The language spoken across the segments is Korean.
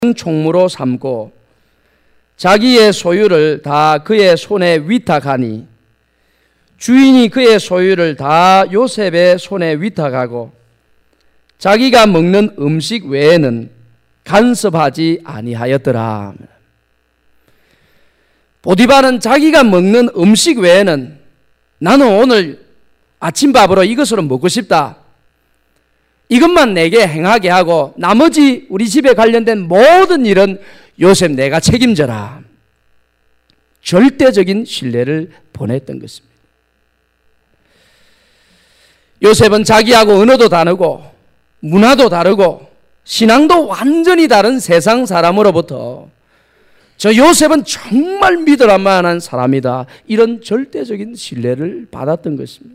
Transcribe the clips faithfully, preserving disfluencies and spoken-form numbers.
총무로 삼고 자기의 소유를 다 그의 손에 위탁하니 주인이 그의 소유를 다 요셉의 손에 위탁하고 자기가 먹는 음식 외에는 간섭하지 아니하였더라. 보디발은 자기가 먹는 음식 외에는 나는 오늘 아침밥으로 이것으로 먹고 싶다, 이것만 내게 행하게 하고 나머지 우리 집에 관련된 모든 일은 요셉 내가 책임져라. 절대적인 신뢰를 보냈던 것입니다. 요셉은 자기하고 언어도 다르고 문화도 다르고 신앙도 완전히 다른 세상 사람으로부터 저 요셉은 정말 믿을 만한 사람이다, 이런 절대적인 신뢰를 받았던 것입니다.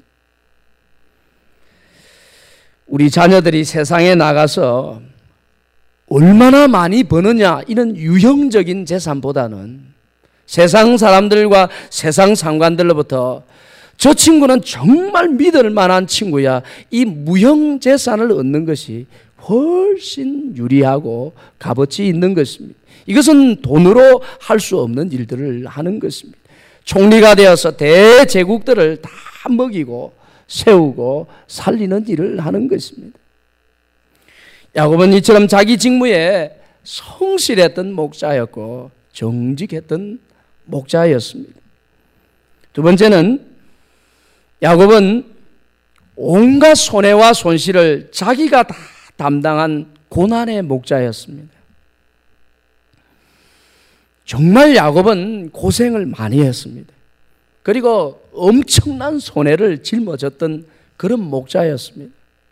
우리 자녀들이 세상에 나가서 얼마나 많이 버느냐, 이런 유형적인 재산보다는 세상 사람들과 세상 상관들로부터 저 친구는 정말 믿을 만한 친구야, 이 무형 재산을 얻는 것이 훨씬 유리하고 값어치 있는 것입니다. 이것은 돈으로 할 수 없는 일들을 하는 것입니다. 총리가 되어서 대제국들을 다 먹이고 세우고 살리는 일을 하는 것입니다. 야곱은 이처럼 자기 직무에 성실했던 목자였고 정직했던 목자였습니다. 두 번째는 야곱은 온갖 손해와 손실을 자기가 다 담당한 고난의 목자였습니다. 정말 야곱은 고생을 많이 했습니다. 그리고 엄청난 손해를 짊어졌던 그런 목자였습니다.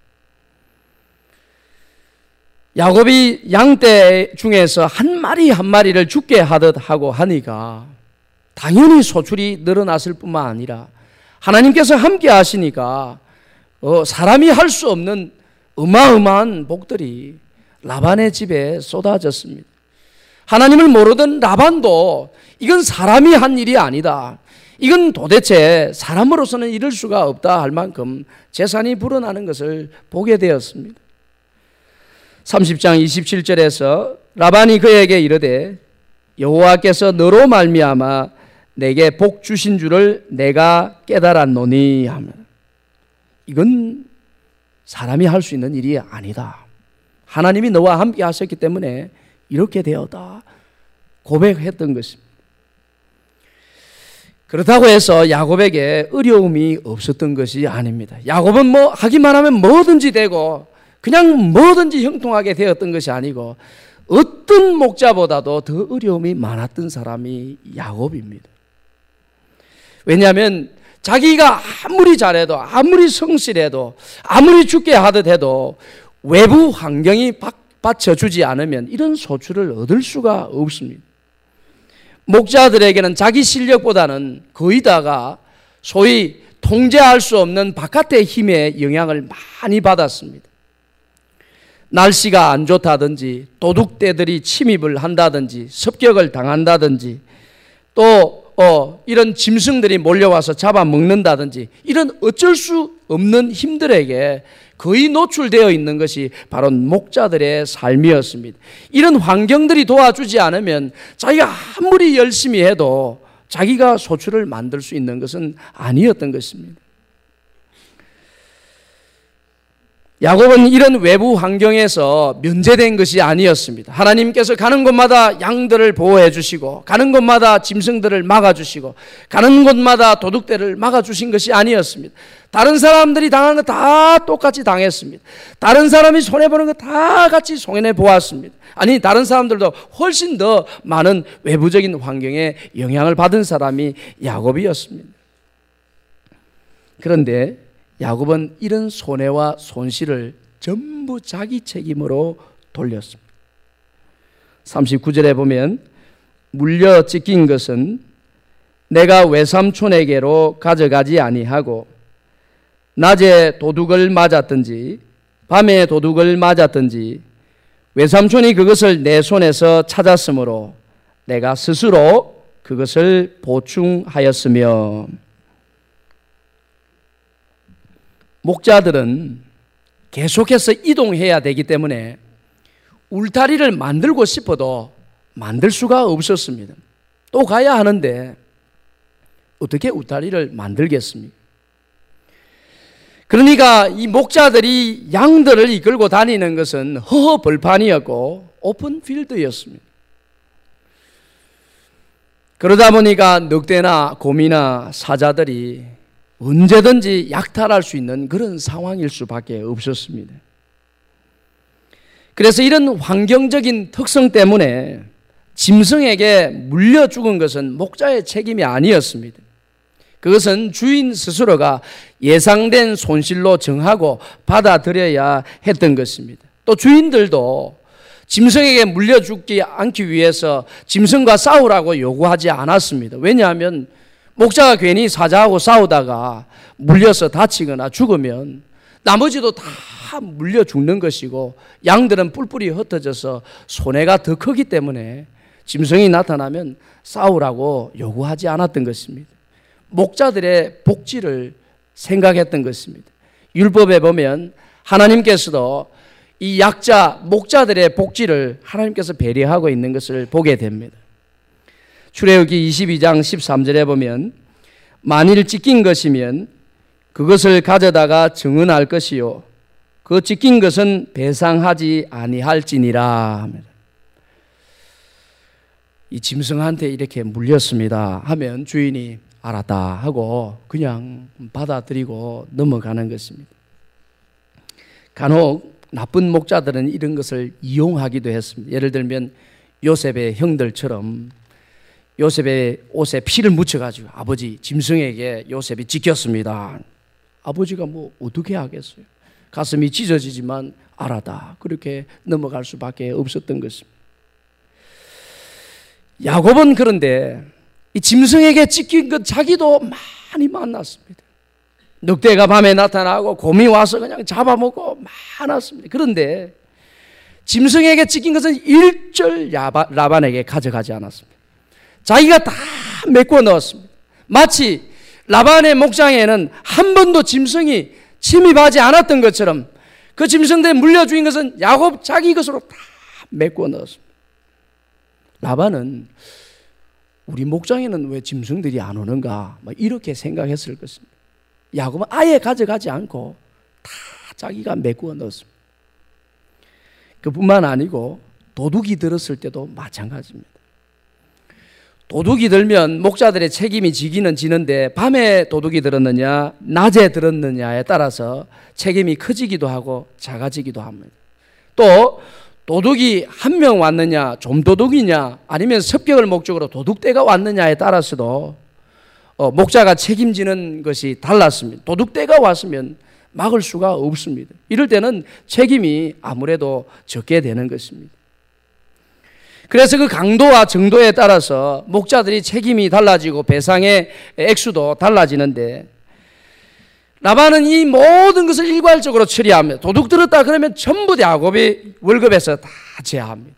야곱이 양떼 중에서 한 마리 한 마리를 죽게 하듯 하고 하니까 당연히 소출이 늘어났을 뿐만 아니라 하나님께서 함께 하시니까 어, 사람이 할 수 없는 어마어마한 복들이 라반의 집에 쏟아졌습니다. 하나님을 모르던 라반도 이건 사람이 한 일이 아니다, 이건 도대체 사람으로서는 이럴 수가 없다 할 만큼 재산이 불어나는 것을 보게 되었습니다. 삼십 장 이십칠 절에서 라반이 그에게 이르되 여호와께서 너로 말미암아 내게 복 주신 줄을 내가 깨달았노니 하면, 이건 사람이 할 수 있는 일이 아니다, 하나님이 너와 함께 하셨기 때문에 이렇게 되었다 고백했던 것입니다. 그렇다고 해서 야곱에게 어려움이 없었던 것이 아닙니다. 야곱은 뭐 하기만 하면 뭐든지 되고 그냥 뭐든지 형통하게 되었던 것이 아니고 어떤 목자보다도 더 어려움이 많았던 사람이 야곱입니다. 왜냐하면 자기가 아무리 잘해도 아무리 성실해도 아무리 죽게 하듯 해도 외부 환경이 받쳐주지 않으면 이런 소출을 얻을 수가 없습니다. 목자들에게는 자기 실력보다는 거의 다가 소위 통제할 수 없는 바깥의 힘의 영향을 많이 받았습니다. 날씨가 안 좋다든지 도둑떼들이 침입을 한다든지 습격을 당한다든지 또 어, 이런 짐승들이 몰려와서 잡아먹는다든지 이런 어쩔 수 없는 힘들에게 거의 노출되어 있는 것이 바로 목자들의 삶이었습니다. 이런 환경들이 도와주지 않으면 자기가 아무리 열심히 해도 자기가 소출을 만들 수 있는 것은 아니었던 것입니다. 야곱은 이런 외부 환경에서 면제된 것이 아니었습니다. 하나님께서 가는 곳마다 양들을 보호해 주시고 가는 곳마다 짐승들을 막아주시고 가는 곳마다 도둑들을 막아주신 것이 아니었습니다. 다른 사람들이 당하는 거 다 똑같이 당했습니다. 다른 사람이 손해보는 거 다 같이 손해보았습니다. 아니 다른 사람들도 훨씬 더 많은 외부적인 환경에 영향을 받은 사람이 야곱이었습니다. 그런데 야곱은 이런 손해와 손실을 전부 자기 책임으로 돌렸습니다. 삼십구 절에 보면 물려 찢긴 것은 내가 외삼촌에게로 가져가지 아니하고 낮에 도둑을 맞았든지 밤에 도둑을 맞았든지 외삼촌이 그것을 내 손에서 찾았으므로 내가 스스로 그것을 보충하였으며. 목자들은 계속해서 이동해야 되기 때문에 울타리를 만들고 싶어도 만들 수가 없었습니다. 또 가야 하는데 어떻게 울타리를 만들겠습니까? 그러니까 이 목자들이 양들을 이끌고 다니는 것은 허허 벌판이었고 오픈 필드였습니다. 그러다 보니까 늑대나 곰이나 사자들이 언제든지 약탈할 수 있는 그런 상황일 수밖에 없었습니다. 그래서 이런 환경적인 특성 때문에 짐승에게 물려 죽은 것은 목자의 책임이 아니었습니다. 그것은 주인 스스로가 예상된 손실로 정하고 받아들여야 했던 것입니다. 또 주인들도 짐승에게 물려 죽지 않기 위해서 짐승과 싸우라고 요구하지 않았습니다. 왜냐하면 목자가 괜히 사자하고 싸우다가 물려서 다치거나 죽으면 나머지도 다 물려 죽는 것이고 양들은 뿔뿔이 흩어져서 손해가 더 크기 때문에 짐승이 나타나면 싸우라고 요구하지 않았던 것입니다. 목자들의 복지를 생각했던 것입니다. 율법에 보면 하나님께서도 이 약자, 목자들의 복지를 하나님께서 배려하고 있는 것을 보게 됩니다. 출애굽기 이십이 장 십삼 절에 보면 만일 찢긴 것이면 그것을 가져다가 증언할 것이요 그 찢긴 것은 배상하지 아니할지니라 합니다. 이 짐승한테 이렇게 물렸습니다 하면 주인이 알았다 하고 그냥 받아들이고 넘어가는 것입니다. 간혹 나쁜 목자들은 이런 것을 이용하기도 했습니다. 예를 들면 요셉의 형들처럼 요셉의 옷에 피를 묻혀가지고 아버지 짐승에게 요셉이 찢겼습니다. 아버지가 뭐 어떻게 하겠어요? 가슴이 찢어지지만 알았다. 그렇게 넘어갈 수밖에 없었던 것입니다. 야곱은 그런데 이 짐승에게 찢긴 것 자기도 많이 만났습니다. 늑대가 밤에 나타나고 곰이 와서 그냥 잡아먹고 많았습니다. 그런데 짐승에게 찢긴 것은 일절 라반에게 가져가지 않았습니다. 자기가 다 메꿔 넣었습니다. 마치 라반의 목장에는 한 번도 짐승이 침입하지 않았던 것처럼 그 짐승들에 물려 죽인 것은 야곱 자기 것으로 다 메꿔 넣었습니다. 라반은 우리 목장에는 왜 짐승들이 안 오는가 이렇게 생각했을 것입니다. 야곱은 아예 가져가지 않고 다 자기가 메꾸어 넣었습니다. 그뿐만 아니고 도둑이 들었을 때도 마찬가지입니다. 도둑이 들면 목자들의 책임이 지기는 지는데 밤에 도둑이 들었느냐 낮에 들었느냐에 따라서 책임이 커지기도 하고 작아지기도 합니다. 또 도둑이 한 명 왔느냐 좀도둑이냐 아니면 습격을 목적으로 도둑떼가 왔느냐에 따라서도 어, 목자가 책임지는 것이 달랐습니다. 도둑떼가 왔으면 막을 수가 없습니다. 이럴 때는 책임이 아무래도 적게 되는 것입니다. 그래서 그 강도와 정도에 따라서 목자들이 책임이 달라지고 배상의 액수도 달라지는데 라반은 이 모든 것을 일괄적으로 처리합니다. 도둑 들었다 그러면 전부 야곱이 월급에서 다 제하합니다.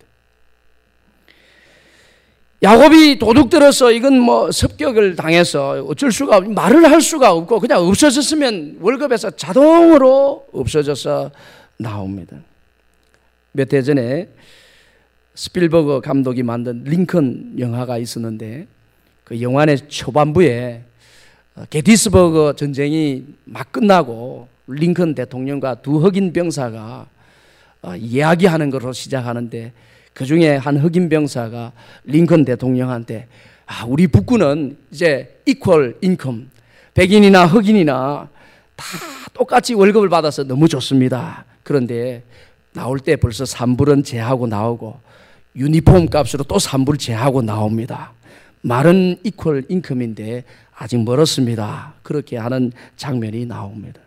야곱이 도둑 들어서 이건 뭐 습격을 당해서 어쩔 수가 없고 말을 할 수가 없고 그냥 없어졌으면 월급에서 자동으로 없어져서 나옵니다. 몇 해 전에 스필버그 감독이 만든 링컨 영화가 있었는데 그 영화의 초반부에 게티스버그 전쟁이 막 끝나고 링컨 대통령과 두 흑인 병사가 이야기하는 것으로 시작하는데 그 중에 한 흑인 병사가 링컨 대통령한테 아, 우리 북군은 이제 이퀄 인컴 백인이나 흑인이나 다 똑같이 월급을 받아서 너무 좋습니다. 그런데 나올 때 벌써 삼 불은 제하고 나오고 유니폼 값으로 또 삼 불 제하고 나옵니다. 말은 이퀄 인컴인데 아직 멀었습니다. 그렇게 하는 장면이 나옵니다.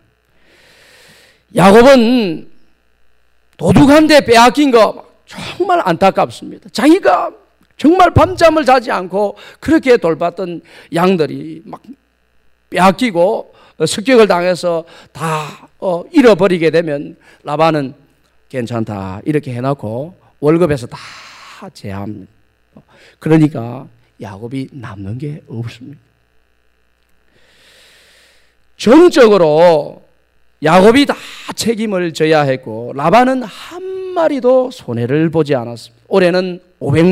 야곱은 도둑한테 빼앗긴 거 정말 안타깝습니다. 자기가 정말 밤잠을 자지 않고 그렇게 돌봤던 양들이 막 빼앗기고 습격을 당해서 다 잃어버리게 되면 라반은 괜찮다 이렇게 해놓고 월급에서 다 제합니다. 그러니까 야곱이 남는 게 없습니다. 전적으로 야곱이 다 책임을 져야 했고 라반은 한 마리도 손해를 보지 않았습니다. 올해는 오백